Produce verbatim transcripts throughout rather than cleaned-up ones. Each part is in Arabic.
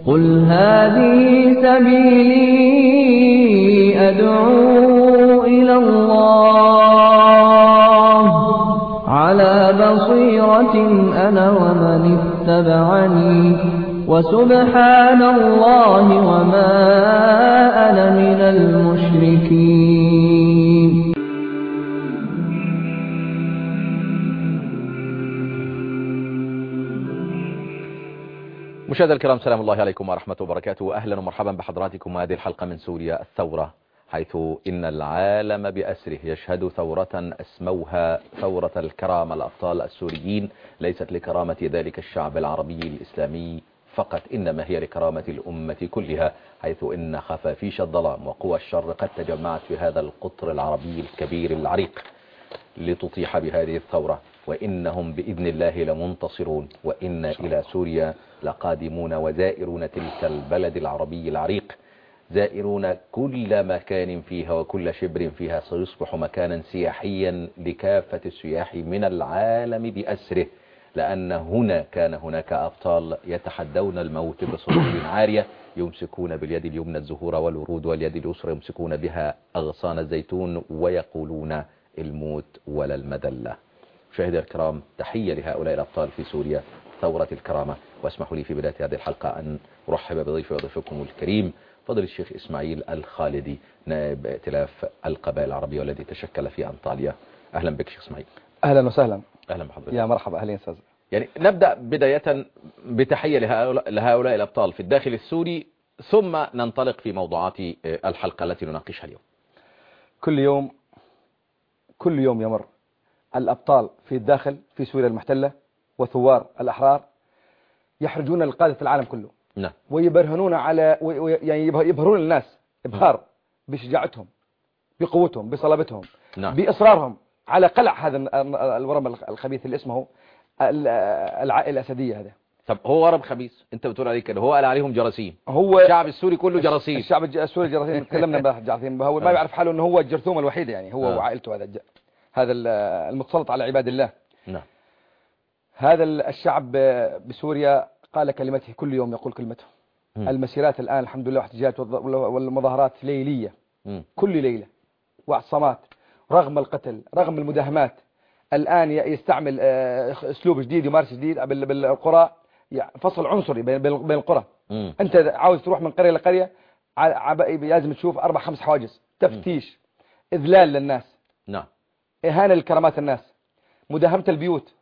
قل هذه سبيلي أدعو إلى الله على بصيرة أنا ومن اتبعني وسبحان الله وما أنا من المشركين. مشاهدينا الكرام، سلام الله عليكم ورحمة وبركاته. أهلا ومرحبا بحضراتكم هذه الحلقة من سوريا الثورة، حيث إن العالم بأسره يشهد ثورة أسموها ثورة الكرامة. الأبطال السوريين ليست لكرامة ذلك الشعب العربي الإسلامي فقط، إنما هي لكرامة الأمة كلها، حيث إن خفافيش الظلام وقوى الشر قد تجمعت في هذا القطر العربي الكبير العريق لتطيح بهذه الثورة، وإنهم بإذن الله لمنتصرون، وإن إلى سوريا لقادمون وزائرون تلك البلد العربي العريق، زائرون كل مكان فيها وكل شبر فيها سيصبح مكانا سياحيا لكافة السياح من العالم بأسره، لأن هنا كان هناك أبطال يتحدون الموت بصدور عارية، يمسكون باليد اليمنى الزهور والورود واليد اليسرى يمسكون بها أغصان الزيتون ويقولون الموت ولا المذلة. مشاهدي الكرام، تحية لهؤلاء الأبطال في سوريا ثورة الكرامة. واسمحوا لي في بداية هذه الحلقة أن أرحب بضيفي وضيفكم الكريم فضل الشيخ إسماعيل الخالدي، نائب ائتلاف القبائل العربية والذي تشكل في أنطاليا. أهلا بك شيخ إسماعيل. أهلا وسهلا. أهلا بحضرتك. يا مرحبا، أهلا أستاذ. يعني نبدأ بداية بتحية لهؤلاء, لهؤلاء الأبطال في الداخل السوري، ثم ننطلق في موضوعات الحلقة التي نناقشها اليوم. كل يوم كل يوم يمر الأبطال في الداخل في سوريا المحتلة وثوار الأحرار يحرجون القادة العالم كله. نعم. ويبرهنون على وي يعني يبهرون الناس إبهار بشجاعتهم، بقوتهم، بصلابتهم. نعم. بإصرارهم على قلع هذا الورم الخبيث اللي اسمه العائلة الأسدية. هذا طب هو ورم خبيث انت بتقول عليه كده؟ هو قال عليهم جراثيم. هو الشعب السوري كله جراثيم. الشعب السوري جراثيم. تكلمنا امبارح جراثيم. هو ما يعرف حاله انه هو الجرثومه الوحيده، يعني هو آه. وعائلته. هذا هذا المتسلط على عباد الله. نعم. هذا الشعب بسوريا قال كلمته، كل يوم يقول كلمته. م. المسيرات الآن الحمد لله واحتجاجات والمظاهرات ليلية. م. كل ليلة واعتصامات، رغم القتل، رغم المداهمات. الآن يستعمل اسلوب جديد، يمارس جديد بالقرى، فصل عنصري بين القرى. م. انت عاوز تروح من قرية لقرية لازم تشوف اربع خمس حواجز، تفتيش، م. اذلال للناس. نعم. اهانة لكرامات الناس، مداهمة البيوت،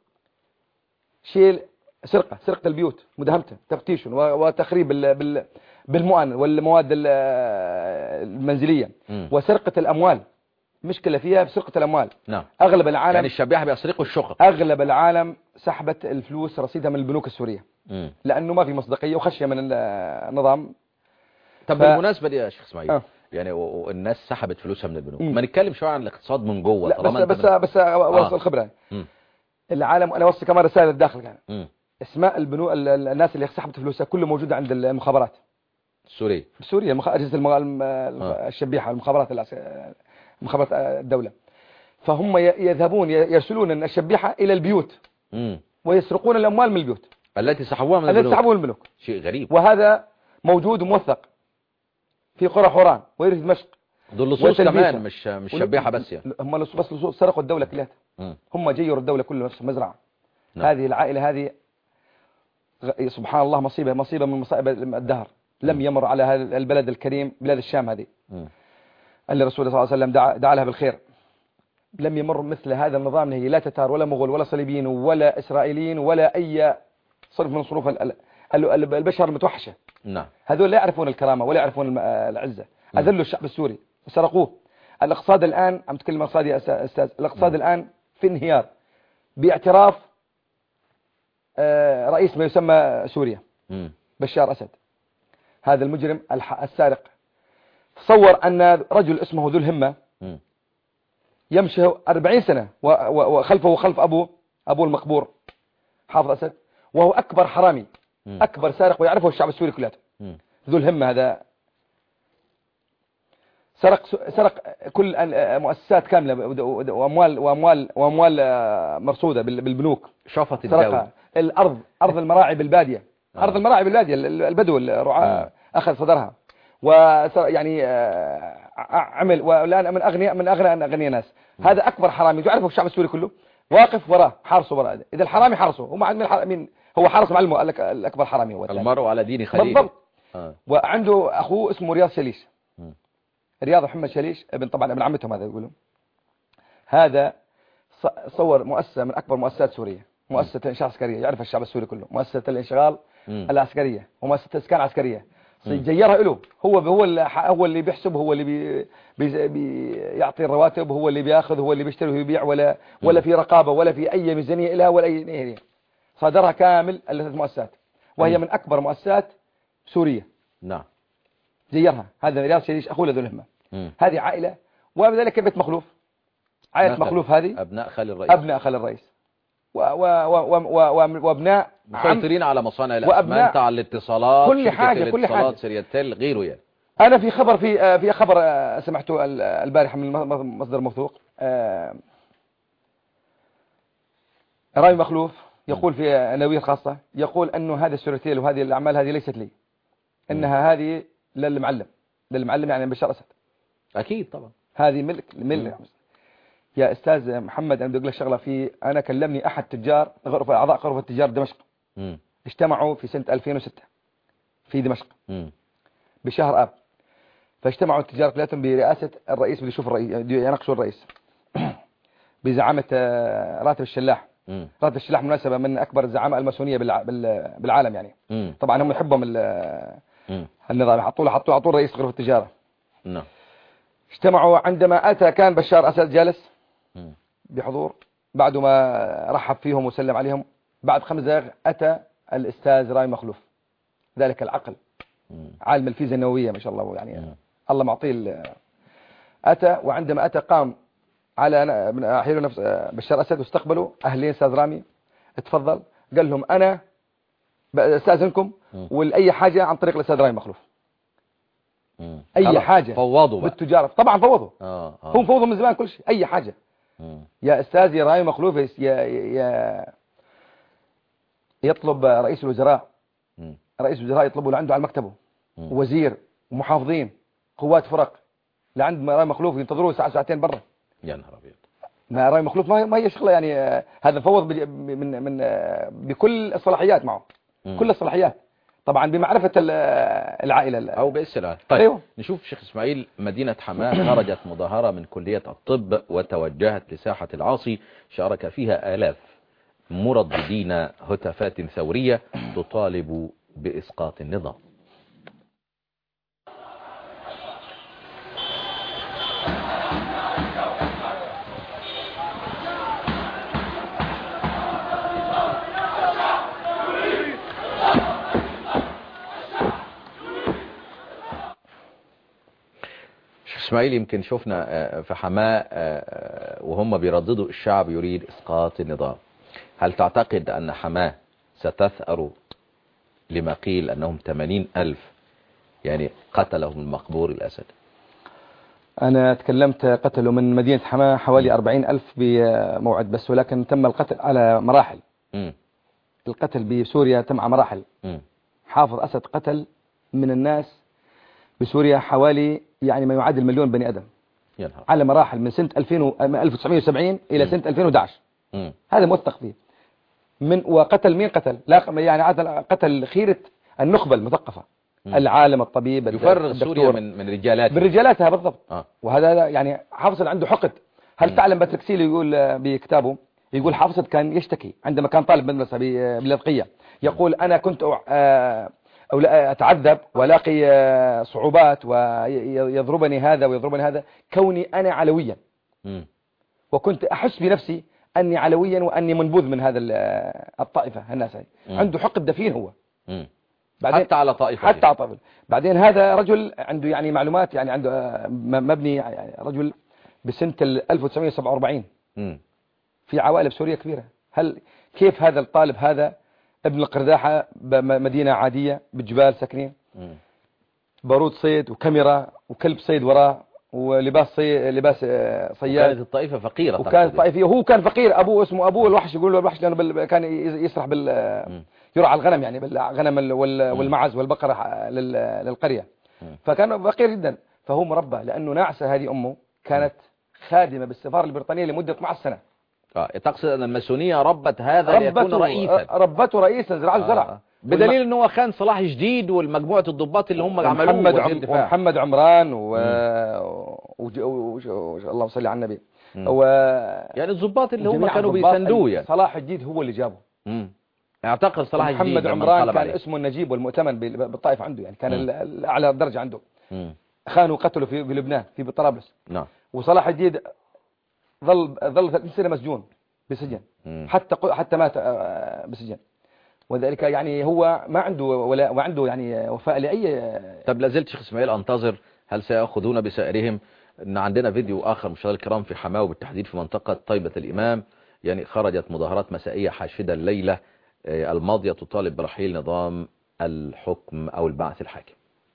شيل سرقة سرقة البيوت، مداهمته، تفتيش وتخريب بالمؤن والمواد المنزلية. م. وسرقة الأموال. مشكلة فيها بسرقة الأموال. نعم. أغلب العالم يعني الشبيحة بيسرقوا الشقق. أغلب العالم سحبت الفلوس رصيدها من البنوك السورية. م. لأنه ما في مصداقية وخشية من النظام. طب ف... بالمناسبة دي يا شيخ إسماعيل، آه. يعني والناس سحبت فلوسها من البنوك. م. ما نتكلم شوية عن الاقتصاد من جوه. لا بس بس من... بس اوصل الخبرة. آه. العالم. أنا أوصل كمان رسالة للداخل كان. م. اسماء البنوك، الناس اللي سحبت فلوسها كله موجودة عند المخابرات السورية. بسوريا المخ... أجهزة المغ... آه. الشبيحة، المخابرات العس... مخابرات الدولة. فهم يذهبون يرسلون الشبيحة إلى البيوت. م. ويسرقون الأموال من البيوت التي سحبوها من البنوك. التي سحبوها من البنوك. شيء غريب. وهذا موجود وموثق في قرى حوران ويرث دمشق. دول لصوص كمان، مش مش شبيحة بس يعني. هم بس لصوص، سرقوا الدولة كلها. هم جيروا الدولة كلها نفس مزرعة. نعم. هذه العائلة هذه سبحان الله مصيبة مصيبة من مصائب الدهر. لم يمر على هذا البلد الكريم، بلاد الشام هذه اللي الرسول صلى الله عليه وسلم دعا, دعا لها بالخير. لم يمر مثل هذا النظام، هي لا تتار ولا مغول ولا صليبيين ولا إسرائيليين ولا أي صرف من صروف البشر المتوحشة. نعم. هذول لا يعرفون الكرامة ولا يعرفون العزة. أذلوا الشعب السوري وسرقوه. الاقتصاد الآن، عم تكلم اقتصاد يا أستاذ، الاقتصاد الآن في انهيار باعتراف رئيس ما يسمى سوريا، م. بشار أسد، هذا المجرم السارق. تصور أن رجل اسمه ذو الهمة م. يمشي أربعين سنة وخلفه خلف أبوه أبوه المقبور حافظ أسد، وهو أكبر حرامي، م. أكبر سارق، ويعرفه الشعب السوري كله. ذو الهمة هذا سرق سرق كل مؤسسات كاملة وأموال وأموال وأموال مرصودة بالبنوك. شفط الدولة. الأرض، أرض المراعي بالبادية آه. أرض المراعي بالوادي البدو الرعاة أخذ صدرها ويعني عمل، والآن من أغنياء من أغنى أغنياء ناس. هذا أكبر حرامي تعرفه الشعب السوري كله واقف وراه حارسه وراه. إذا الحرامي حارسه هو مع مين هو حارس معلمه الأكبر حرامي هو المرء على دين خليله بالضبط. آه. وعنده أخوه اسمه رياض شليش. م. رياض محمد شليش ابن طبعا ابن عمتهم هذا يقولون. هذا صور مؤسسة من أكبر مؤسسات سوريا، مؤسسة الإنشاء العسكرية يعرف الشعب السوري كله، مؤسسة الانشغال م. العسكرية ومؤسسة الإسكان العسكرية. جيرها له هو هو اللي هو اللي بيحسب، هو اللي بي بي بيعطي الرواتب، هو اللي بياخذ، هو اللي بيشتري ويبيع، ولا ولا في رقابة ولا في أي ميزانية لها ولا أي. صادرها كامل الثلاث مؤسسات وهي من أكبر مؤسسات سوريا. نعم. جيرها هذا رياض شليش أخوه ذو الهمة. هذه عائلة وبذلك بيت مخلوف، عائلة مخلوف هذه أبناء خال الرئيس أبناء خال الرئيس و و و وابناء مسيطرين على مصانع الأسمنت، على الاتصالات، كل حاجة كل حاجة سريتيل غيره يعني. أنا في خبر في في خبر سمعته البارحة من مصدر موثوق، راي مخلوف يقول في نوير خاصة، يقول أنه هذا السريتيل وهذه الأعمال هذه ليست لي، إنها هذه للمعلم للمعلم يعني بشار أسد. أكيد طبعا هذه ملك ملك. يا أستاذ محمد أنا بدي أقول لك شغلة، في أنا كلمني أحد تجار غرفة أعضاء غرفة تجار دمشق. م. اجتمعوا في سنة ألفين وستة في دمشق م. بشهر آب، فاجتمعوا التجار كلهم برئاسة الرئيس، بده يشوف الرئيس يناقشوا الرئيس بزعامة راتب الشلاح. م. راتب الشلاح مناسبة من أكبر الزعامة الماسونية بالعالم يعني. م. طبعا هم يحبهم النظام، حطوا له حطوا عطوا الرئيس غرفة التجارة. نعم. اجتمعوا عندما أتى كان بشار أسد جالس بحضور، بعد ما رحب فيهم وسلم عليهم بعد خمس دقائق أتى الأستاذ راي مخلوف، ذلك العقل عالم الفيزياء النووية ما شاء الله يعني م. الله معطيه. أتى وعندما أتى قام على من أحيله نفس بشار أسد واستقبلوا أهلين أستاذ رامي اتفضل، قال لهم أنا بستأذنكم ولأي حاجة عن طريق الأستاذ راي مخلوف. مم. اي حاجة فوضوا بالتجارة طبعا فوضوا آه آه. هم فوضوا من زمان كل شيء اي حاجة. مم. يا استاذ يا راي مخلوف يا يا يطلب رئيس الوزراء مم. رئيس الوزراء يطلبوا لعنده على مكتبه مم. وزير ومحافظين قوات فرق لعند راي مخلوف ينتظروه ساعة ساعتين برا. يا نهار ابيض. ما راي مخلوف ما هي شغله يعني آه هذا فوض من من آه بكل الصلاحيات معه مم. كل الصلاحيات طبعا بمعرفة العائلة أو بإسرائيل. طيب أيوه. نشوف شيخ إسماعيل، مدينة حماة خرجت مظاهرة من كلية الطب وتوجهت لساحة العاصي شارك فيها آلاف مرددين هتافات ثورية تطالب بإسقاط النظام. إسماعيل يمكن شفنا في حماة وهم بيرددوا الشعب يريد إسقاط النظام، هل تعتقد أن حماة ستثأر لما قيل أنهم ثمانين ألف يعني قتلهم المقبور الأسد؟ أنا تكلمت قتلوا من مدينة حماة حوالي أربعين ألف بموعد بس، ولكن تم القتل على مراحل. م. القتل بسوريا تم على مراحل. م. حافظ أسد قتل من الناس بسوريا حوالي يعني ما يعادل مليون بني أدم على مراحل من سنة ألف وتسعمئة وسبعين إلى سنة ألفين وأحد عشر. م. هذا موثق فيه. من وقتل مين قتل؟ لا يعني قتل خيرة النخبة المثقفة، م. العالم الطبيب يفرغ سوريا من من رجالاتها من رجالاتها بالضبط. آه. وهذا يعني حافظ عنده حقد. هل م. تعلم باتركسيل يقول بكتابه يقول حافظ كان يشتكي عندما كان طالب مدرسة باللاذقية، يقول أنا كنت أ... أو أتعذب ولاقي صعوبات ويضربني هذا ويضربني هذا كوني أنا علويا، م. وكنت أحس بنفسي أني علويا وأني منبوذ من هذا الطائفة الناس. عنده حقد دفين هو م. بعدين حتى على طائفة حتى على طائفة. بعدين هذا رجل عنده يعني معلومات يعني عنده مبني يعني رجل بسنة ألف وتسعمئة وسبعة وأربعين م. في عوائل سورية كبيرة. هل كيف هذا الطالب هذا ابن القرداحة بمدينة عادية بالجبال ساكنين، بارود صيد وكاميرا وكلب صيد وراه ولباس صيد لباس صياد. وكانت الطائفة فقيرة. وكانت الطائفة هو كان فقير، أبوه اسمه أبوه الوحش، يقول له الوحش لأنه كان يسرح بال يرعى الغنم يعني بالغنم والمعز والبقرة للقرية. فكان فقير جدا، فهو مربى لأنه ناعسة هذه أمه كانت خادمة بالسفارة البريطانية لمدة اثنتا عشرة سنة. اه تقصد أن الماسونية ربت هذا ليكون رئيسا؟ ربته رئيسا زراعة الزرع. آه. بدليل أنه كان صلاح جديد والمجموعة الضباط اللي هم عملوه محمد عم ومحمد عمران و... و... و... و... اللهم صل على النبي و... يعني الضباط اللي هم كانوا بيسندوه يعني. صلاح الدين هو اللي جابه. امم اعتقد صلاح الدين محمد عمران كان عليه. اسمه النجيب والمؤتمن بالطائف عنده يعني كان مم. الأعلى درجة عنده. مم. خانوا وقتلوا في لبنان في طرابلس. نعم. وصلاح الدين ظل ظل ثلاثين سنة مسجون بسجن. مم. حتى حتى مات بسجن. وذلك يعني هو ما عنده ولا وعنده يعني وفاء لأي. طب لازلت شيخ اسماعيل أنتظر هل سيأخذون بسائرهم؟ إن عندنا فيديو آخر مشاهدينا الكرام في حماه وبالتحديد في منطقة طيبة الإمام، يعني خرجت مظاهرات مسائية حاشدة الليلة الماضية تطالب برحيل نظام الحكم أو البعث الحاكم.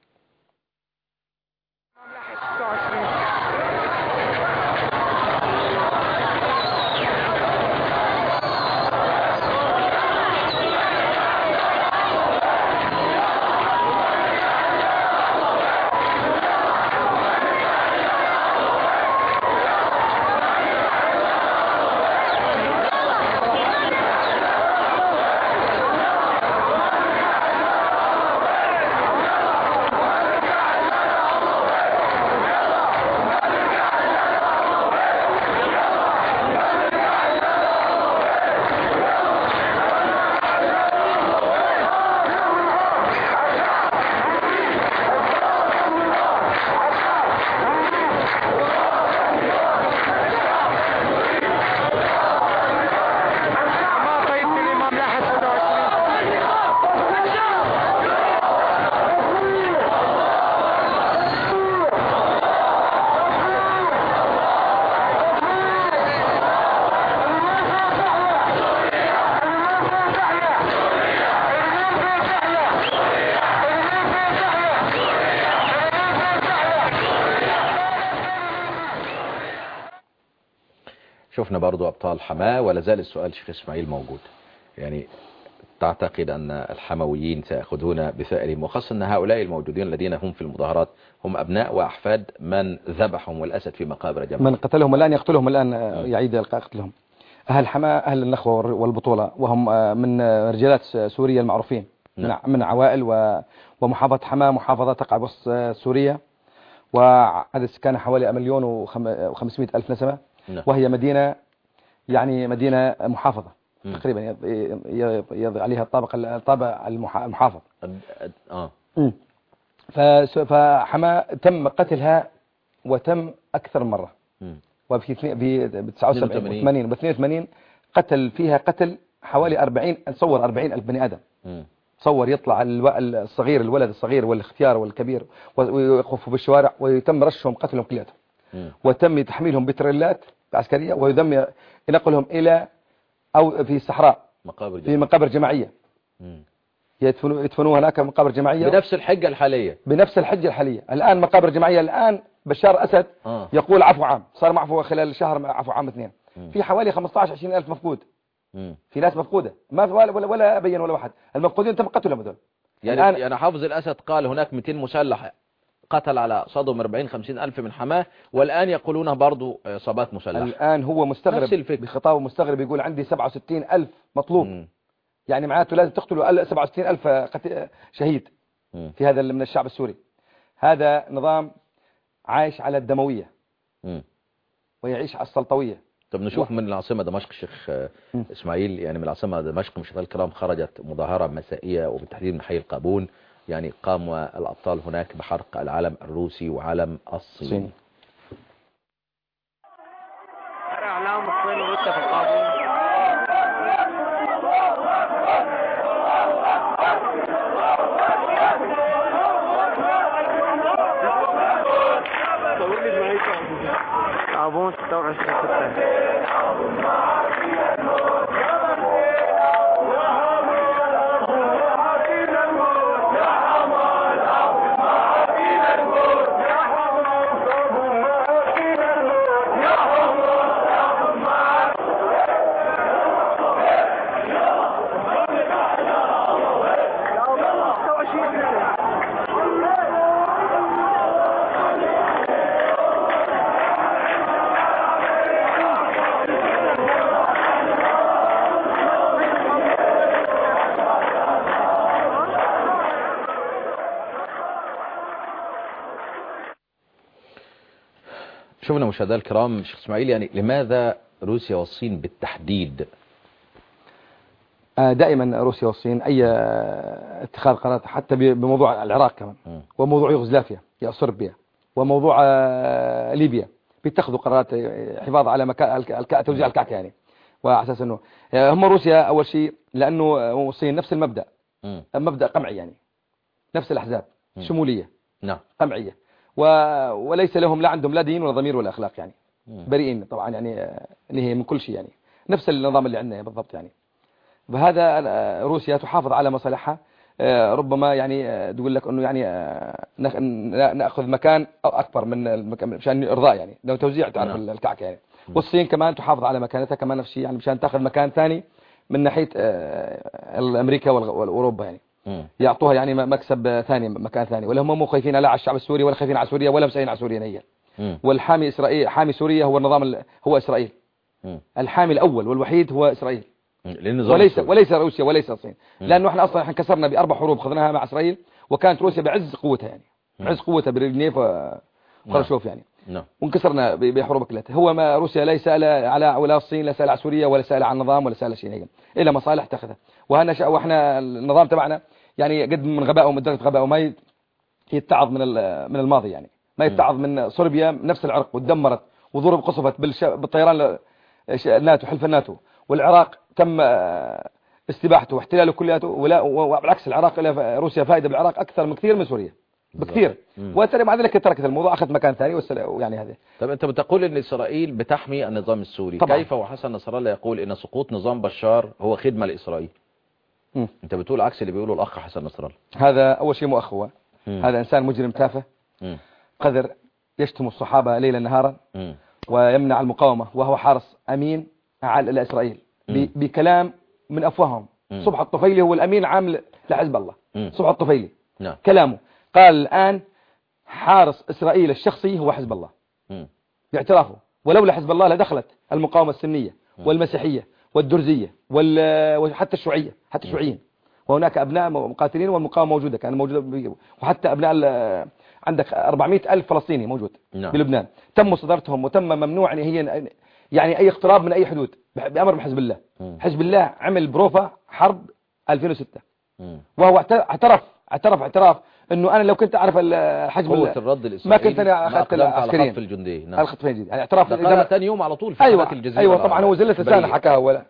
شفنا برضو أبطال حماه، ولا زال السؤال شيخ إسماعيل موجود. يعني تعتقد أن الحمويين سيأخذون بثأرهم، وخاصة أن هؤلاء الموجودين الذين هم في المظاهرات هم أبناء وأحفاد من ذبحهم والأسد في مقابر جماعة، من قتلهم الآن يقتلهم الآن يعيد قتلهم. أهل حماه أهل النخوة والبطولة، وهم من رجالات سوريا المعروفين. نعم. من عوائل و... ومحافظة حماه محافظة تقع وسط سوريا، وعدد السكان حوالي مليون وخمسمائة ألف نسمة. نعم. وهي مدينة يعني مدينة محافظة. م. تقريبا يضع عليها الطابق الطابع المحافظ. اه فحما تم قتلها وتم أكثر من مرة. م. وفي في تسعة وسبعين وثمانين واثنين وثمانين قتل فيها قتل حوالي أربعين، تصور أربعين ألف بني آدم. م. تصور يطلع الصغير الولد الصغير والاختيار والكبير ويقفوا بالشوارع ويتم رشهم قتلهم كلياتهم. وتم تحميلهم بتريلات عسكرية ويتم نقلهم إلى أو في الصحراء مقابر في مقابر جماعية. يدفنوا يدفنوا هناك مقابر جماعية بنفس الحجة الحالية. بنفس الحجة الحالية الآن مقابر جماعية. الآن بشار أسد آه. يقول عفو عام، صار معفو خلال شهر عفو عام اثنين. مم. في حوالي خمسة عشر عشرين ألف مفقود. مم. في ناس مفقودة ما في ولا ولا, ولا بين ولا واحد. المفقودين تم قتلهم هذول. يعني الآن يعني حافظ الأسد قال هناك مئتين مسلح قتل على صدهم أربعين خمسين ألف من حماه، والآن يقولون برضو إصابات مسلحة. الآن هو مستغرب بخطابه، مستغرب يقول عندي سبعة وستين ألف مطلوب. م. يعني معناته لازم تقتلوا سبعة وستين ألف شهيد م. في هذا من الشعب السوري. هذا نظام عايش على الدموية م. ويعيش على السلطوية. طب نشوف و... من العاصمة دمشق شيخ م. إسماعيل، يعني من العاصمة دمشق مشاهدينا الكرام خرجت مظاهرة مسائية وبالتحديد من حي القابون، يعني قام الأبطال هناك بحرق العلم الروسي وعلم الصين. أعلام الصين وروسيا في القابون. قابون ستة وعشرين ستة. شوفنا مشاهدينا الكرام شيخ اسماعيل، يعني لماذا روسيا والصين بالتحديد؟ دائما روسيا والصين أي اتخاذ قرارات حتى بموضوع العراق كمان م. وموضوع يوغوسلافيا يا صربيا وموضوع ليبيا بيتخذوا قرارات حفاظ على مكان توزيع الكعك يعني، وعلى اساس انه هم روسيا اول شيء لانه الصين نفس المبدا م. مبدا قمعي يعني، نفس الاحزاب م. شموليه نعم قمعيه و... وليس لهم لا عندهم لا دين ولا ضمير ولا اخلاق يعني م. بريئين طبعا يعني نهي من كل شيء يعني، نفس النظام اللي عندنا بالضبط يعني. بهذا روسيا تحافظ على مصالحها، ربما يعني تقول لك انه يعني ناخذ مكان اكبر من المكان مشان ارضاء يعني لو توزيع تعرف نعم. الكعك يعني. والصين كمان تحافظ على مكانتها كمان نفس الشيء يعني مشان تاخذ مكان ثاني من ناحيه امريكا واوروبا يعني م. يعطوها يعني مكسب ثاني مكان ثاني، ولا هم مو خايفين لا على الشعب السوري ولا خايفين على سوريا ولا مسيين على سوريا هي. والحامي اسرائيل حامي سوريا هو النظام هو اسرائيل م. الحامي الاول والوحيد هو اسرائيل وليس وليس روسيا وليس الصين، لانه احنا اصلا احنا كسرنا باربع حروب خذناها مع اسرائيل، وكانت روسيا بعز قوتها يعني بعز قوتها بريفنيف وخرشوف يعني نعم. وانكسرنا بحروب كلها. هو ما روسيا لا سأل على ولا الصين لا سأل على سوريا ولا سأل عن النظام ولا سأل شيء الا مصالح تاخذها. وهنا واحنا النظام تبعنا يعني قد من غبائه ومن درجه غبائه ما يتعظ من من الماضي يعني، ما يتعظ من صربيا نفس العرق وتدمرت وضرب قصفت بالطيران الناتو حلف الناتو، والعراق تم استباحته واحتلاله كلياته، ولا وبالعكس العراق روسيا فائده بالعراق اكثر من كثير من سوريا بكثير، وترى مع ذلك تركت الموضوع اخذت مكان ثاني يعني هذا. طب انت بتقول ان اسرائيل بتحمي النظام السوري طبعا. كيف وحسن نصر الله يقول ان سقوط نظام بشار هو خدمه لاسرائيل؟ م. انت بتقول عكس اللي بيقوله الاخ حسن نصر الله. هذا اول شيء مو اخ هو م. هذا انسان مجرم تافه م. قذر يشتم الصحابه ليلا نهارا م. ويمنع المقاومه، وهو حارس امين على اسرائيل بكلام من افواههم. صبح الطفيلي هو الامين عام لحزب الله م. صبح الطفيلي نعم. كلامه قال الان حارس اسرائيل الشخصي هو حزب الله م. باعترافه، ولولا حزب الله لدخلت المقاومه السنيه م. والمسيحيه والدرزيه وحتى الشيوعيه حتى الشيوعيين، وهناك ابناء مقاتلين والمقاومه موجوده كان موجوده، وحتى ابناء عندك أربعمائة ألف فلسطيني موجود نعم. بلبنان تم صدرتهم وتم ممنوع ان هي يعني اي اقتراب من اي حدود بامر من حزب الله. م. حزب الله عمل بروفا حرب ألفين وستة م. وهو اعترف اعترف اعتراف انه انا لو كنت اعرف الحجم قوه الرد الاسرائيلي ما كنت انا اخذت العسكريين في الجنديه نعم الخطفين جديد يعني اعتراف ده ثاني يوم على طول في أيوة الجزيره. ايوه طبعا هو زله لسانه حكاها ولا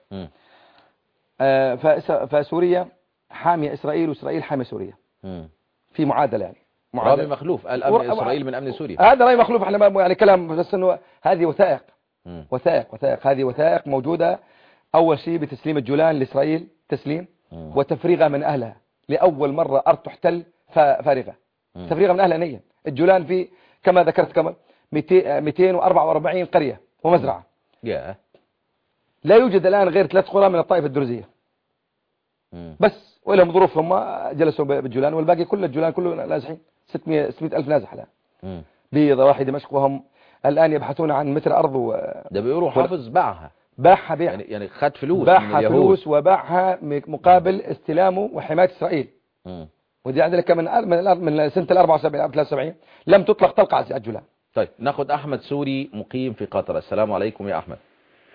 آه فسوريا حاميه اسرائيل واسرائيل حاميه سوريا م. في معادله يعني رامي مخلوف قال امن اسرائيل من امن سوريا. هذا رامي مخلوف احنا يعني كلام بس انه هذه وثائق م. وثائق وثائق هذه وثائق موجوده. اول شيء بتسليم الجولان لاسرائيل تسليم م. وتفريغها من اهلها، لاول مره ارض تحتل فارغه م. تفريغها من اهلها نيا. الجولان في كما ذكرت كمان مئتين وأربعة وأربعين قريه ومزرعه yeah. لا يوجد الان غير ثلاث قرى من الطائفه الدرزيه م. بس ولهم ظروفهم جلسوا بالجولان، والباقي كل الجولان كله نازحين ستمائة ألف نازح الان بضواحي دمشق، وهم الان يبحثون عن متر ارض و... ده بيقولوا حافظ باعها باعها بيع يعني يعني خد فلوس باعها فلوس وباعها مقابل استلامه وحمايه اسرائيل. م. ودي عندك من من من سنه ال أربعة وسبعين ثلاثة وسبعين لم تطلق طلقه على الجولان. طيب ناخد احمد سوري مقيم في قطر. السلام عليكم يا احمد.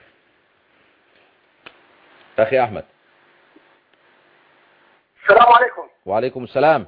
اخي احمد. السلام عليكم. وعليكم السلام.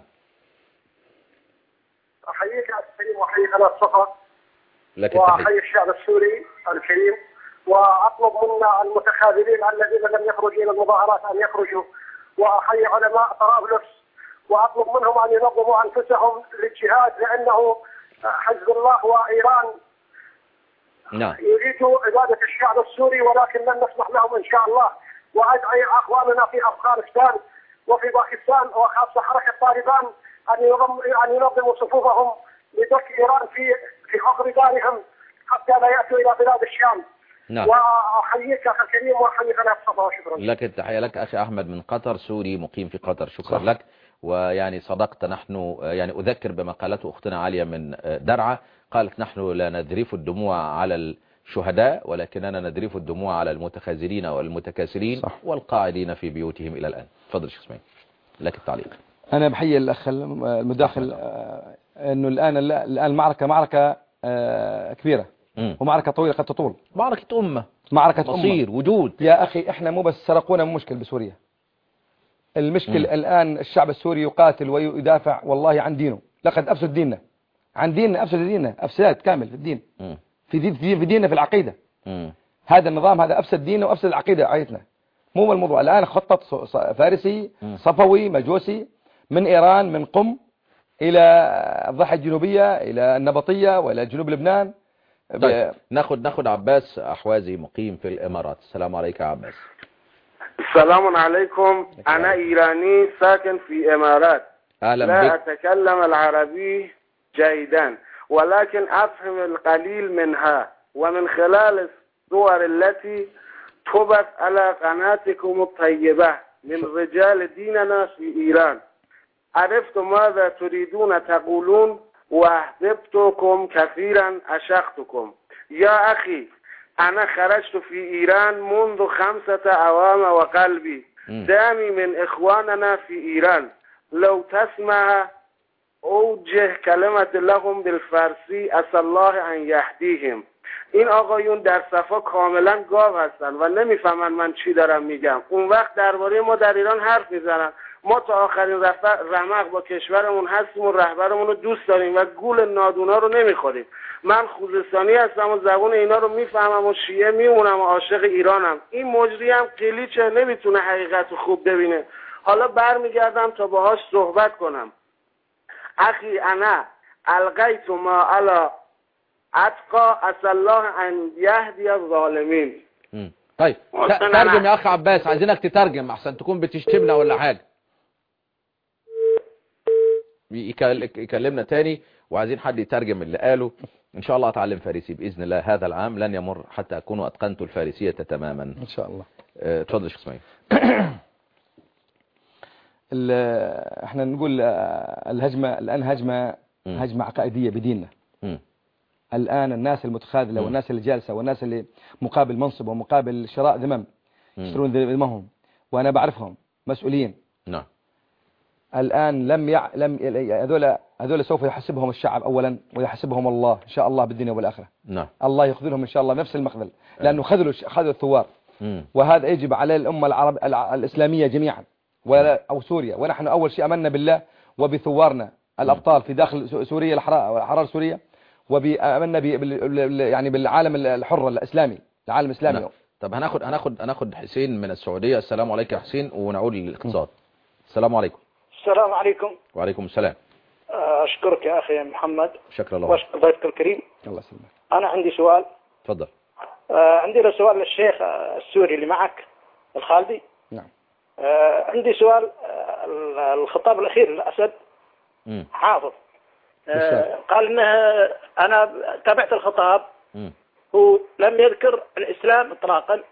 احييك يا الكريم واحيي قناه صفا لك واحيي الشعب السوري الكريم، واطلب منا المتخاذلين الذين لم يخرجوا الى المظاهرات ان يخرجوا، واحيي علماء طرابلس واطلب منهم ان ينظموا انفسهم للجهاد، لانه حزب الله وايران نعم يريدوا اباده الشعب السوري، ولكن لن نسمح لهم ان شاء الله. وادعي اخواننا في افغانستان وفي باكستان وخاصه حركه طالبان ان ينظم ان ينظموا صفوفهم لدك ايران في في حقر دارهم حتى لا ياتوا الى بلاد الشام. نعم. واحييك اخي الكريم واحيي قناه صفا وشكرا لك. التحيه لك اخي احمد من قطر، سوري مقيم في قطر. شكرا صح. لك. ويعني صدقت، نحن يعني اذكر بما قالته اختنا عاليه من درعا، قالت نحن لا نذرف الدموع على الشهداء ولكننا نذرف الدموع على المتخاذلين والمتكاسلين صح. والقاعدين في بيوتهم الى الان. تفضل شيخ اسماعيل لك التعليق. انا بحيي الاخ المداخل انه الان الان المعركه معركه كبيره مم. ومعركة طويلة قد تطول، معركة أمة، معركة مصير، أمة. وجود. يا أخي إحنا مو بس سرقونا من مشكل بسوريا، المشكل مم. الآن الشعب السوري يقاتل ويدافع والله عن دينه. لقد أفسد ديننا، عن ديننا أفسد ديننا، أفساد كامل في الدين، مم. في دين في ديننا في العقيدة. مم. هذا النظام هذا أفسد ديننا وأفسد العقيدة عيتنا. مو الموضوع الآن خطط فارسي صفوي مجوسي من إيران، من قم إلى الضاحية الجنوبية إلى النبطية وإلى جنوب لبنان. طيب ناخد ناخد عباس أحوازي مقيم في الإمارات. السلام عليكم يا عباس. السلام عليكم. أنا إيراني ساكن في إمارات. أهلا لا بك. أتكلم العربي جيدا ولكن أفهم القليل منها، ومن خلال الصور التي تبث على قناتكم الطيبة من رجال ديننا في إيران عرفت ماذا تريدون تقولون وأحببتكم كثيرا، أشقتكم. يا أخي أنا خرجت في إيران منذ خمسة أعوام وقلبي دامي من إخواننا في إيران. لو تسمع أوجه كلمة لهم بالفارسی اسأل الله ان یهدیهم. این آقایون در صفا کاملا گاو هستن و نمیفهمن من چی دارم میگم. اون وقت درباره ما در ایران حرف میزنن. ما تا آخرین رمق با کشورمون هستیم و رهبرمون رو دوست داریم و گول نادونا رو نمیخوریم. من خوزستانی هستم و زبان اینا رو میفهمم و شیعه میمونم و عاشق ایرانم. این مجری هم قلیچه، نمیتونه حقیقت رو خوب ببینه. حالا برمیگردم تا باهاش صحبت کنم. اخي انا القيت ما على اتقى اسال الله ان يهدي الظالمين. طيب ترجم يا اخ عباس، عايزينك تترجم احسن تكون بتشتمنا ولا حاجه. يكلمنا تاني وعايزين حد يترجم اللي قاله. ان شاء الله اتعلم فارسي باذن الله هذا العام، لن يمر حتى اكون اتقنت الفارسيه تماما ان شاء الله. اتفضل يا شيخ اسماعيل. احنا نقول الهجمة الآن هجمة م. هجمة عقائدية بديننا. م. الآن الناس المتخاذلة م. والناس اللي جالسة والناس اللي مقابل منصب ومقابل شراء ذمم يشترون ذممهم، وأنا بعرفهم مسؤولين. نعم. الآن لم يع... لم هذول هذول سوف يحسبهم الشعب أولا ويحسبهم الله إن شاء الله بالدنيا والآخرة. نعم. الله يخذلهم إن شاء الله نفس المخذل، لأنه خذلوا خذلوا الثوار. م. وهذا يجب على الأمة العرب الإسلامية جميعا ولا أو سوريا. ونحن أول شيء أمنا بالله وبثوارنا الأبطال في داخل سوريا الأحرار سوريا، وبأمنا يعني بالعالم الحر الإسلامي، العالم الإسلامي. نعم. طب هناخد هناخد هناخد حسين من السعودية. السلام عليكم يا حسين، ونعود للاقتصاد. السلام عليكم. السلام عليكم. وعليكم السلام. أشكرك يا أخي محمد. شكرا الله. وأشكر ضيفك الكريم. الله يسلمك. أنا عندي سؤال. تفضل. عندي له سؤال للشيخ السوري اللي معك الخالدي. نعم. آه عندي سؤال. آه الخطاب الأخير للأسد م. حافظ آه قال إنه أنا تابعت الخطاب م. هو لم يذكر الإسلام إطلاقا،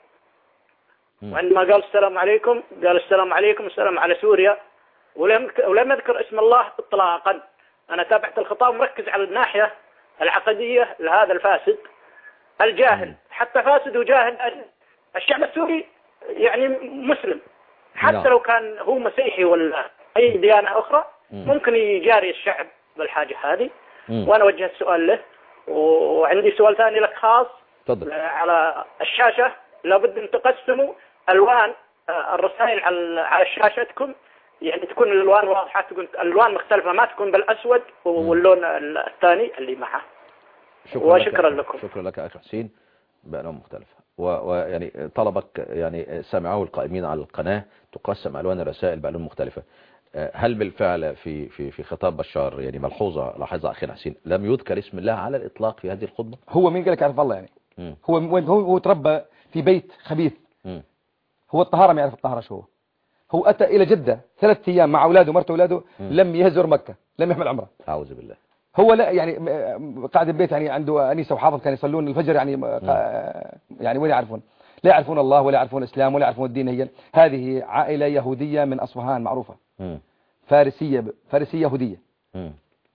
وعندما قال السلام عليكم قال السلام عليكم السلام على سوريا، ولم ولم يذكر اسم الله إطلاقا. أنا تابعت الخطاب مركز على الناحية العقدية لهذا الفاسد الجاهل، م. حتى فاسد وجاهل. الشعب السوري يعني مسلم، حتى لا. لو كان هو مسيحي ولا أي ديانة أخرى م. ممكن يجاري الشعب بالحاجة هذه. م. وأنا وجهت سؤال له. وعندي سؤال ثاني لك خاص. تفضل. على الشاشة لابد أن تقسموا ألوان الرسائل على شاشتكم، يعني تكون الألوان واضحة، تكون الألوان مختلفة، ما تكون بالأسود واللون الثاني اللي معه. شكرا وشكرا لك. لكم. شكرا لك أخي حسين بألوان مختلفة. ويعني طلبك يعني سمعه القائمين على القناة تقسم ألوان الرسائل بألوان مختلفة. هل بالفعل في في في خطاب بشار يعني ملحوظة لاحظها أخي حسين لم يذكر اسم الله على الإطلاق في هذه الخطبة؟ هو مين قال لك يعرف الله يعني؟ م. هو هو هو تربى في بيت خبيث. م. هو الطهارة ما يعرف الطهارة شو هو. هو أتى إلى جدة ثلاث أيام مع أولاده ومرته وأولاده، لم يهزر مكة، لم يحمل عمره. أعوذ بالله. هو لا يعني قاعد البيت يعني عنده أنيسة وحافظ كانوا يصلون الفجر يعني م. يعني وين يعرفون؟ لا يعرفون الله ولا يعرفون الإسلام ولا يعرفون الدين. هي هذه عائلة يهودية من أصفهان معروفة. م. فارسية فارسية يهودية. م.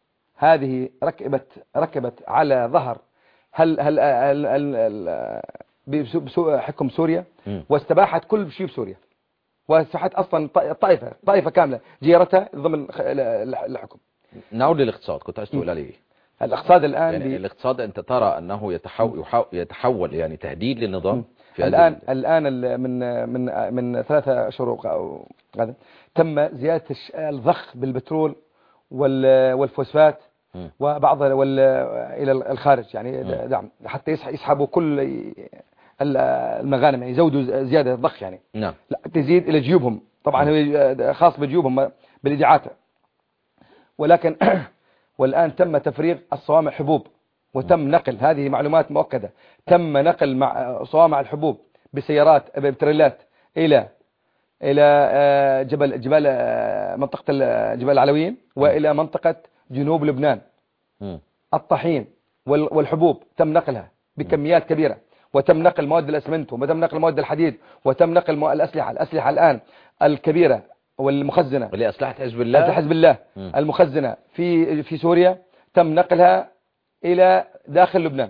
هذه ركبت ركبت على ظهر هل هل هل حكم سوريا، م. واستباحت كل شيء بسوريا، واستباحت أصلا طائفة طائفة كاملة جيرتها ضمن الحكم. نعود للاقتصاد كنت عايز تقول عليه. الاقتصاد الآن يعني بي... الاقتصاد أنت ترى أنه يتحول, يتحول يعني تهديد للنظام في الآن الآن من من من ثلاثة أشهر أو غدا تم زيادة الضخ بالبترول والفوسفات وبعض وال إلى الخارج يعني دعم حتى يسحبوا كل المغانم يعني يزودوا زيادة الضخ يعني نعم لا تزيد إلى جيوبهم طبعا هو خاص بجيوبهم بالإيداعات ولكن والآن تم تفريغ الصوامع حبوب وتم نقل هذه معلومات مؤكدة تم نقل مع صوامع الحبوب بسيارات بتريلات إلى إلى جبل جبال منطقة جبال العلويين وإلى منطقة جنوب لبنان الطحين والحبوب تم نقلها بكميات كبيرة وتم نقل مواد الأسمنت وتم نقل مواد الحديد وتم نقل الأسلحة الأسلحة الآن الكبيرة والمخزنة اللي أسلحة حزب الله حزب الله المخزنة في في سوريا تم نقلها إلى داخل لبنان.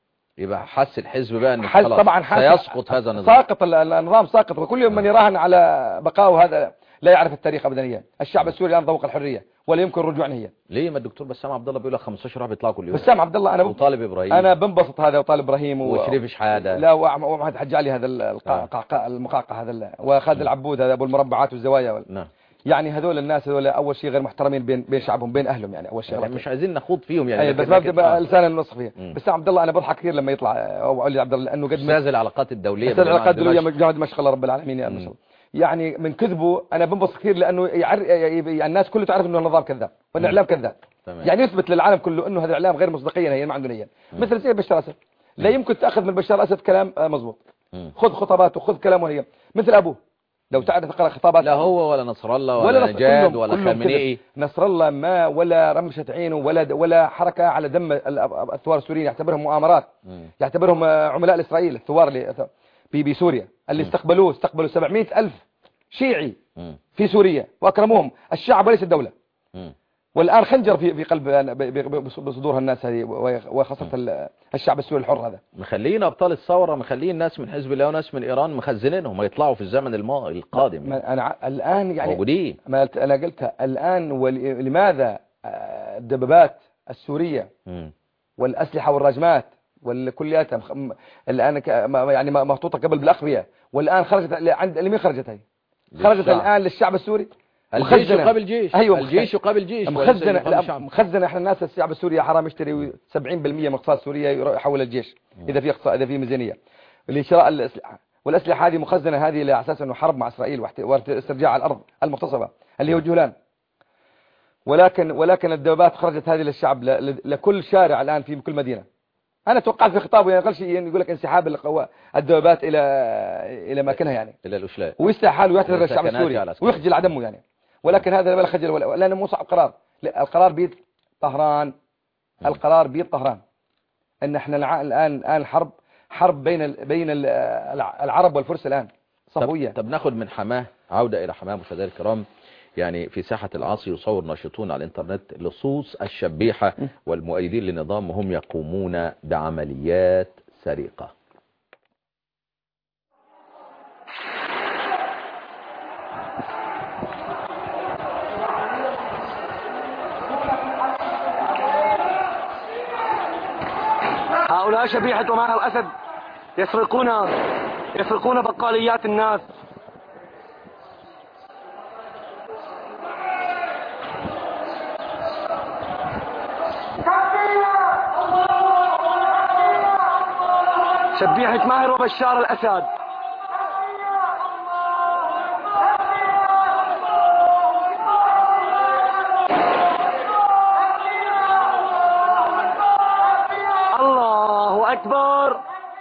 يبقى حس الحزب بقى ان خلاص طبعا سيسقط هذا النظام ساقط النظام ساقط وكل يوم من يراهن على بقائه هذا لا يعرف التاريخ ابدا. الشعب السوري الان ذوق الحريه ولا يمكن الرجوع نهائيا. ليه ما الدكتور بسام عبد الله بيقول لك خمستاشر واحد بيطلعوا كل يوم؟ بسام عبد الله انا وطالب ابراهيم انا بنبسط هذا وطالب ابراهيم و... وشريف شحاده لا ومحمد حج علي هذا القعقاع المقعقع هذا وخالد العبود هذا ابو المربعات والزوايا وال... نعم يعني هذول الناس هذول اول شيء غير محترمين بين بين شعبهم بين اهلهم يعني اول شيء يعني مش عايزين نخوض فيهم يعني بس ما بدي لسان النص فيه. بس عبد الله انا بضحك كثير لما يطلع او علي عبد الله لانه قد استاذ العلاقات الدوليه استاذ العلاقات الدوليه مجموعه دمشق الله رب العالمين يا الله يعني من كذبه انا بنبسط كثير لانه يعر... يعني الناس كله تعرف انه النظام كذاب وان الاعلام كذاب يعني يثبت للعالم كله انه هذا الاعلام غير مصداقيا هي ما عنده نيه مثل زي بشار اسد لا يمكن تاخذ من بشار اسد كلام مضبوط خذ خطاباته خذ كلامه هي مثل ابوه لو تعرف تقرا خطابات لا هو ولا نصر الله ولا, ولا نجاد ولا خامنئي نصر الله ما ولا رمشت عينه ولا ولا حركه على دم الثوار السوريين يعتبرهم مؤامرات يعتبرهم عملاء لاسرائيل الثوار اللي بسوريا اللي استقبلوه استقبلوا سبعمئة ألف شيعي في سوريا واكرموهم الشعب وليس الدوله والآن خنجر في في قلب بصدور الناس هذه وخاصة الشعب السوري الحر هذا مخلين أبطال الثورة مخلين ناس من حزب الله وناس من إيران مخزنينهم يطلعوا في الزمن الما القادم يعني. أنا الآن يعني موجودين ما أنا قلتها الآن ولماذا الدبابات السورية والأسلحة والراجمات والكليات الآن يعني محطوطة قبل بالأخبية والآن خرجت عند لمين خرجت هي خرجت الآن للشعب السوري الجيش يقابل جيش أيوة الجيش يقابل جيش مخزنة مخزنة احنا الناس الشعب السوري حرام يشتري سبعين بالمئة من اقتصاد سوريا يحول الجيش اذا في اقتصاد اذا في ميزانيه لشراء الاسلحه والاسلحه هذه مخزنه هذه على اساس انه حرب مع اسرائيل واسترجاع الارض المغتصبه اللي هو جولان ولكن ولكن الدبابات خرجت هذه للشعب لكل شارع الان في كل مدينه. انا توقعت في خطابه يعني اقل شيء يقول لك انسحاب الدبابات الى الى مكانها يعني الى الاشلاء ويستحال ويعتذر الشعب السوري ويخجل على دمه يعني ولكن هذا ولا خجل ولا لانه مو صعب قرار القرار بيد طهران القرار بيد طهران ان احنا الان الان الحرب حرب بين بين العرب والفرس الان صفويه. طب ناخذ من حماه عوده الى حماه مشاهدينا الكرام. يعني في ساحة العاصي يصور ناشطون على الانترنت لصوص الشبيحة والمؤيدين للنظام وهم يقومون بعمليات سرقة. هؤلاء شبيحة ومعنا الأسد يسرقون يسرقون بقاليات الناس. شبيحة ماهر وبشار الأسد. الله أكبر.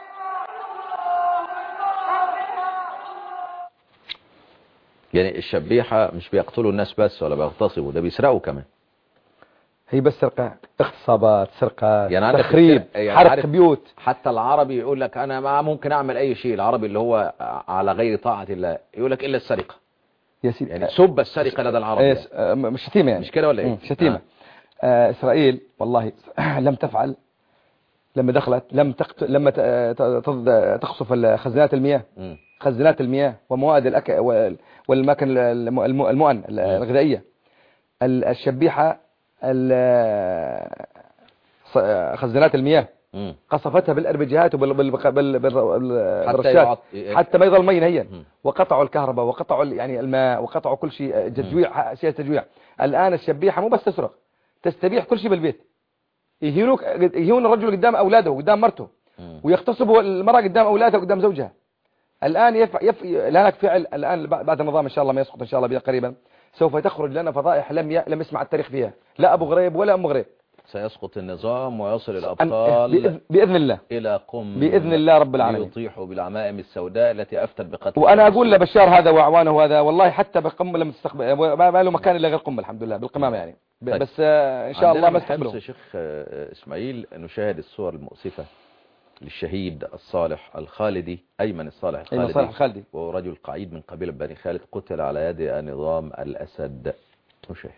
يعني الشبيحة مش بيقتلوا الناس بس ولا بيغتصبوا ده بيسرقوا كمان. هي بس سرقة اغتصابات سرقة يعني تخريب يعني حرق بيوت. حتى العربي يقول لك انا ما ممكن اعمل اي شيء. العربي اللي هو على غير طاعة الله يقول لك الا السرقة يا سيدي يعني سب السرقة لدى العرب يعني. مش شتيمة يعني مش كده ولا ايه شتيمة آه. اسرائيل والله لم تفعل لما دخلت لم تقت... لما تقصف خزانات المياه م. خزانات المياه ومواد الأك... والماكن المؤن الغذائية الشبيحة خزانات المياه قصفتها بالاربجيات وبالرشات حتى ما يظل مي نهيا، وقطعوا الكهرباء وقطعوا يعني الماء وقطعوا كل شيء، تجويع سياسة تجويع. الآن الشبيحة مو بس تسرق، تستبيح كل شيء بالبيت، يهينوك يهون الرجل قدام أولاده قدام مرته، ويغتصبوا المرأة قدام أولادها قدام زوجها. الآن يف... يف... لانك فعل الآن بعد النظام إن شاء الله ما يسقط إن شاء الله قريبا، سوف تخرج لنا فضائح لم ي... لم يسمع التاريخ فيها، لا أبو غريب ولا أم غريب. سيسقط النظام ويصل الأبطال بإذن, بإذن الله إلى قم بإذن الله رب العالمين، يطيحوا بالعمائم السوداء التي أفتت بقتل. وأنا أقول لبشار هذا وأعوانه هذا والله حتى بقم لم تستقبل، ما له مكان إلا غير قم الحمد لله بالقمامة يعني. طيب. بس إن شاء الله ما استقبلوا. يا شيخ إسماعيل نشاهد الصور المؤسفة للشهيد الصالح الخالدي أيمن الصالح الخالدي, أيمن الصالح الخالدي. ورجل قعيد من قبيلة بني خالد قتل على يد نظام الأسد. نشاهد.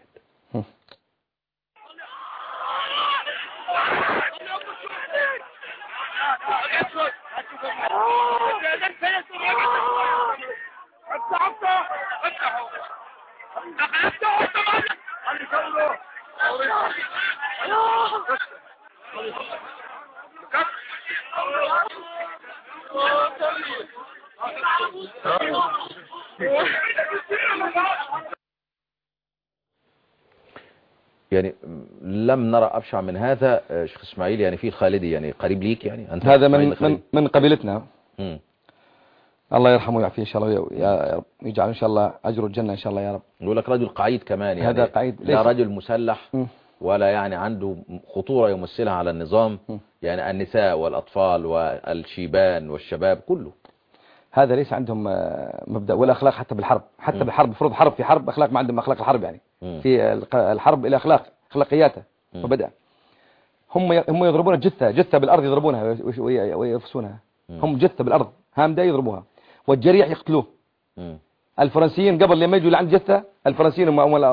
يعني لم نرى أبشع من هذا شيخ إسماعيل، يعني في الخالدي يعني قريب ليك يعني أنت هذا من من, من قبيلتنا. م. الله يرحمه ويعافيه إن شاء الله، يا رب يجعل إن شاء الله أجره الجنة إن شاء الله يا رب. يقول لك رجل قعيد كمان يعني، هذا قعيد لا رجل مسلح م. ولا يعني عنده خطورة يمثلها على النظام م. يعني النساء والأطفال والشيبان والشباب كله. هذا ليس عندهم مبدأ ولا أخلاق حتى بالحرب، حتى م. بالحرب فرض حرب في حرب أخلاق ما عندهم أخلاق الحرب يعني م. في الحرب إلى أخلاق أخلاقياته وبدأ هم هم يضربون الجثة جثة بالأرض يضربونها ويفسونها، هم جثة بالأرض هامدة يضربوها، والجريح يقتلوه. م. الفرنسيين قبل لما يجوا لعند جثة الفرنسيين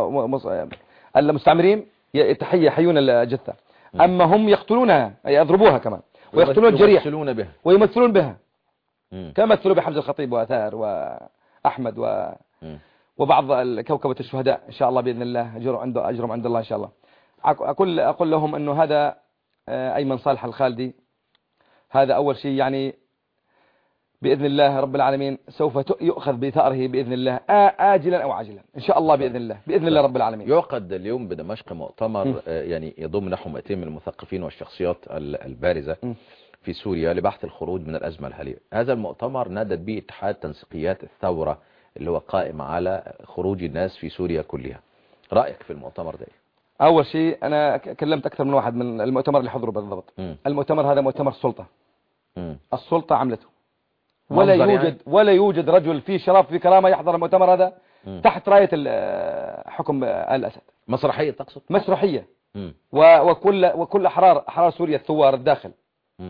المستعمرين يتحيى يحيون الجثة، م. أما هم يقتلونها يضربوها كمان ويقتلون الجريح ويمثلون بها ويمثلون بها كما مثلوا بحمزة الخطيب وآثار وأحمد و... وبعض كوكبة الشهداء إن شاء الله بإذن الله أجر عنده أجرهم عند الله إن شاء الله. أقول أقول لهم أنه هذا أيمن صالح الخالدي هذا أول شيء يعني بإذن الله رب العالمين سوف يؤخذ بثأره بإذن الله آجلا أو عاجلا إن شاء الله بإذن الله بإذن الله رب العالمين. يعقد اليوم بدمشق مؤتمر م. يعني يضم نحو مئتين من المثقفين والشخصيات البارزة م. في سوريا لبحث الخروج من الأزمة الحالية. هذا المؤتمر نادت به اتحاد تنسيقيات الثورة اللي هو قائم على خروج الناس في سوريا كلها. رأيك في المؤتمر ده؟ أول شيء أنا كلمت أكثر من واحد من المؤتمر اللي حضروا بالضبط. م. المؤتمر هذا مؤتمر سلطة، م. السلطة عملته، ولا يوجد يعني؟ ولا يوجد رجل فيه شرف في كرامة يحضر المؤتمر هذا م. تحت راية حكم الأسد. مسرحية تقصد؟ مسرحية. م. وكل وكل أحرار أحرار سوريا الثوار الداخل م.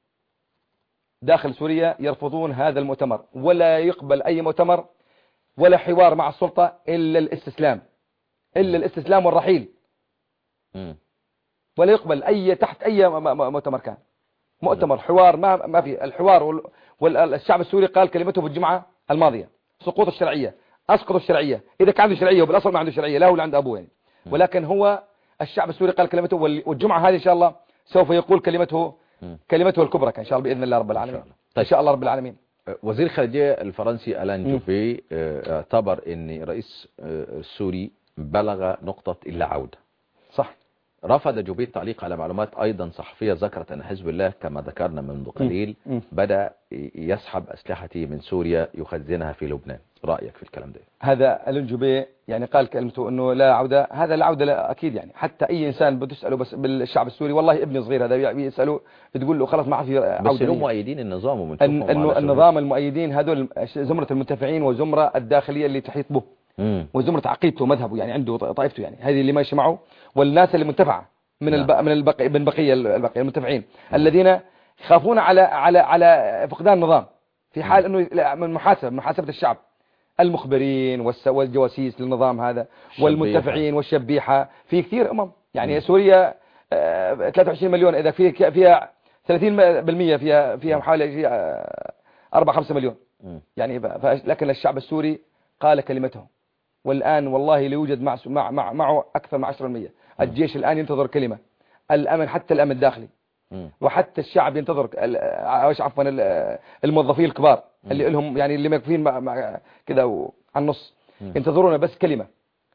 داخل سوريا يرفضون هذا المؤتمر، ولا يقبل أي مؤتمر ولا حوار مع السلطة إلا الاستسلام إلا الاستسلام والرحيل م. ولا يقبل أي تحت أي مؤتمر كان مؤتمر حوار ما ما في الحوار. والشعب السوري قال كلمته في الجمعة الماضية سقوط الشرعية، أسقط الشرعية، إذا كان عنده شرعية وبالأصل ما عنده شرعية لا هو اللي عند أبوه يعني، ولكن هو الشعب السوري قال كلمته، والجمعة هذه إن شاء الله سوف يقول كلمته كلمته الكبرى إن شاء الله بإذن الله رب العالمين. إن شاء الله رب العالمين. وزير الخارجية الفرنسي ألان جوبي اعتبر أن الرئيس السوري بلغ نقطة إلا عودة. صح. رفض جوبي التعليق على معلومات أيضا صحفية ذكرت أن حزب الله كما ذكرنا منذ قليل م. م. بدأ يسحب أسلحته من سوريا يخزنها في لبنان. رأيك في الكلام ده؟ هذا ألان جوبي يعني قال كلمته أنه لا عودة، هذا لا عودة لا أكيد يعني، حتى أي إنسان بتسأله بس بالشعب السوري والله ابني صغير هذا يسأله تقول له خلاص ما عاد في عودة. بس هم مؤيدين النظام ومنشوفهم أنه النظام المؤيدين هذول زمرة المنتفعين وزمرة الداخلية اللي تحيط به م. وزمرة عقيدته ومذهبه يعني عنده طائفته يعني هذه اللي ماشي معه، والناس اللي منتفعة من الب... من البقية من بقية البقية المنتفعين م. الذين يخافون على على على فقدان النظام في حال انه من محاسبة محاسبة الشعب، المخبرين والجواسيس للنظام هذا والمنتفعين والشبيحة في كثير أمم يعني م. سوريا ثلاثة وعشرين مليون، إذا فيها فيها ثلاثين بالمئة فيها فيها حوالي أربعة خمسة مليون م. يعني ف... لكن الشعب السوري قال كلمته، والآن والله لا يوجد مع مع معه أكثر من عشرة بالمئة. الجيش الآن ينتظر كلمة، الأمن حتى الأمن الداخلي، وحتى الشعب ينتظر عفوا الموظفين الكبار اللي لهم يعني اللي مكفين مع كده على النص ينتظرون بس كلمة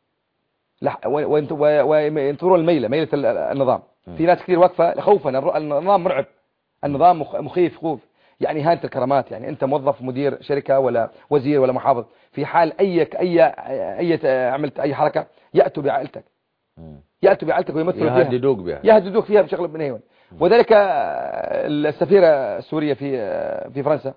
وينتظرون الميلة ميلة النظام. في ناس كثير واقفة خوفا، النظام مرعب، النظام مخيف خوف، يعني هانت الكرامات. يعني أنت موظف مدير شركة ولا وزير ولا محافظ، في حال أي أي أي عملت أي حركة يأتوا بعائلتك يأتوا بعائلتك ويمثلوا فيها، يهددوك بها يهددوك فيها بشغل ابن هيون. وذلك السفيرة السورية في في فرنسا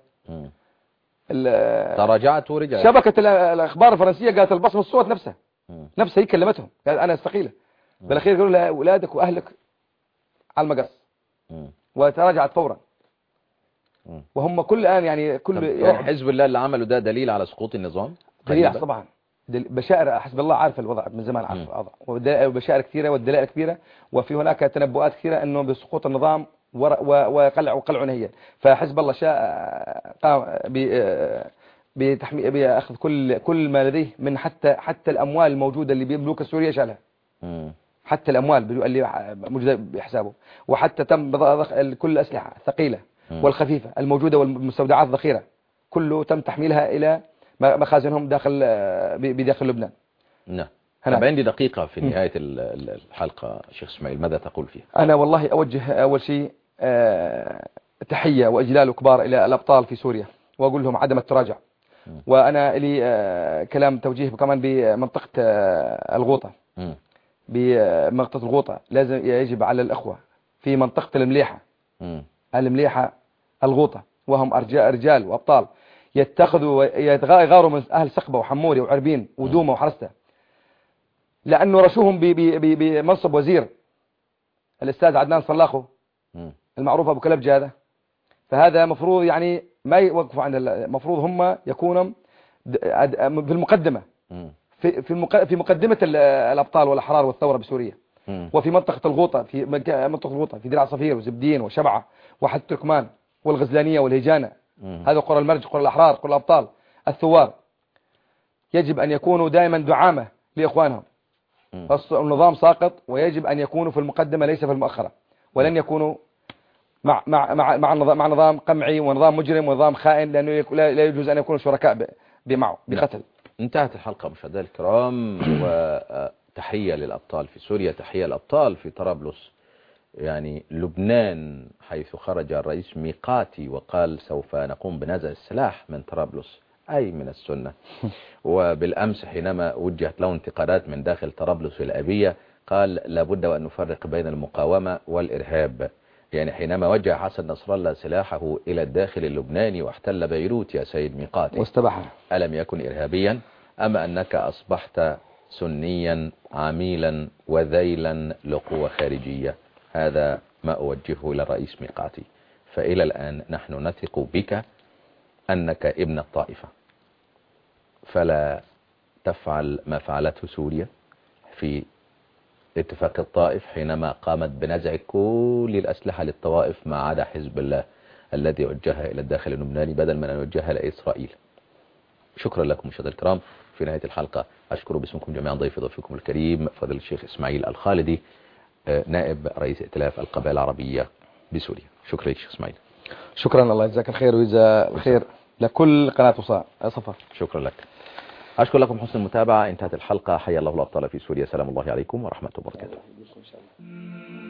تراجعت ورجعت، شبكة الأخبار الفرنسية قالت البصمة الصوت نفسها نفسها هي كلمتهم، قال أنا استقيلة. بالأخير قالوا لها أولادك وأهلك على المقص، وتراجعت فورا. وهم كل الآن يعني كل يعني حزب الله اللي عمله ده دليل على سقوط النظام؟ دليل طبعا، بشائر حسب الله عارف الوضع من زمان، عارف الوضع، وبشائر كثيرة والدلائل كثيرة، وفي هناك تنبؤات كثيرة أنه بسقوط النظام وقلع وقلع نهائيا. فحزب الله شاء قام بتحمي بأخذ كل كل ما لديه من حتى حتى الأموال الموجودة اللي بملوك سوريا شالها، حتى الأموال اللي موجودة بحسابه، وحتى تم كل الأسلحة الثقيلة والخفيفة الموجودة والمستودعات الذخيرة كله تم تحميلها إلى مخازنهم داخل بداخل لبنان. نعم. طب عندي دقيقة في نهاية الحلقة شيخ اسماعيل، ماذا تقول فيها؟ أنا والله أوجه أول شيء تحية وإجلال كبار إلى الأبطال في سوريا، وأقول لهم عدم التراجع. وأنا لي كلام توجيه كمان بمنطقة الغوطة، بمنطقة الغوطة لازم يجب على الأخوة في منطقة المليحة المليحة الغوطة، وهم رجال وأبطال يتخذوا يغاروا من أهل سقبة وحموري وعربين ودومة وحرسته، لأنه رشوهم بمنصب وزير الأستاذ عدنان صلاخو المعروف أبو كلبجة هذا. فهذا مفروض يعني ما يوقفوا عن المفروض هم يكونوا في المقدمة في في مقدمة الأبطال والأحرار والثورة بسوريا، وفي منطقة الغوطة في منطقة الغوطة في درع صفير وزبدين وشبعة وحتى تركمان والغزلانية والهيجانة، هذا قرى المرج، قرى الأحرار، قرى الأبطال الثوار، يجب أن يكونوا دائما دعامة لإخوانهم. النظام ساقط ويجب أن يكونوا في المقدمة ليس في المؤخرة، ولن يكونوا مع مع مع مع نظام, مع نظام قمعي ونظام مجرم ونظام خائن، لأنه لا يجوز أن يكونوا شركاء بمعه بقتل. انتهت الحلقة مشاهدينا الكرام، وتحية للأبطال في سوريا، تحية للأبطال في طرابلس. يعني لبنان حيث خرج الرئيس ميقاتي وقال سوف نقوم بنزع السلاح من طرابلس أي من السنة. وبالأمس حينما وجهت له انتقادات من داخل طرابلس الأبية قال لابد وأن نفرق بين المقاومة والإرهاب. يعني حينما وجه حسن نصر الله سلاحه إلى الداخل اللبناني واحتل بيروت يا سيد ميقاتي واستباحها، ألم يكن إرهابيا؟ أما أنك أصبحت سنيا عميلا وذيلا لقوة خارجية؟ هذا ما أوجهه إلى الرئيس ميقاتي. فإلى الآن نحن نثق بك أنك ابن الطائفة، فلا تفعل ما فعلته سوريا في اتفاق الطائف حينما قامت بنزع كل الأسلحة للطوائف ما عدا حزب الله الذي وجهها إلى الداخل اللبناني بدل من أن يوجهها إلى إسرائيل. شكرا لكم مشاهدينا الكرام. في نهاية الحلقة أشكر باسمكم جميعا ضيفي ضيفكم الكريم فضيلة الشيخ إسماعيل الخالدي نائب رئيس ائتلاف القبائل العربية بسوريا. شكرا لك شيخ إسماعيل. شكرا، الله يجزاك الخير ويجزا الخير لكل قناة صفا. شكرا لك. أشكر لكم حسن المتابعة. انتهت الحلقة. حيا الله الأبطال في سوريا. سلام الله عليكم ورحمة الله وبركاته.